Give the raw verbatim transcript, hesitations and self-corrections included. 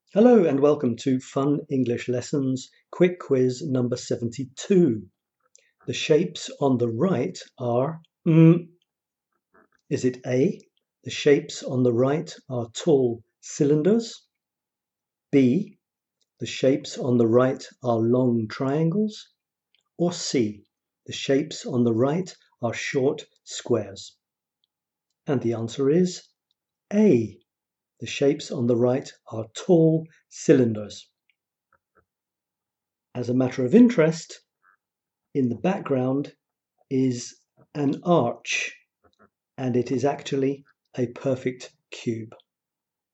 Hello and welcome to Fun English Lessons Quick Quiz number seventy-two. The shapes on the right are mm. Is it A? The shapes on the right are tall cylinders. B? The shapes on the right are long triangles. Or C? The shapes on the right are short squares. And the answer is A. The shapes on the right are tall cylinders. As a matter of interest, in the background is an arch, and it is actually a perfect cube.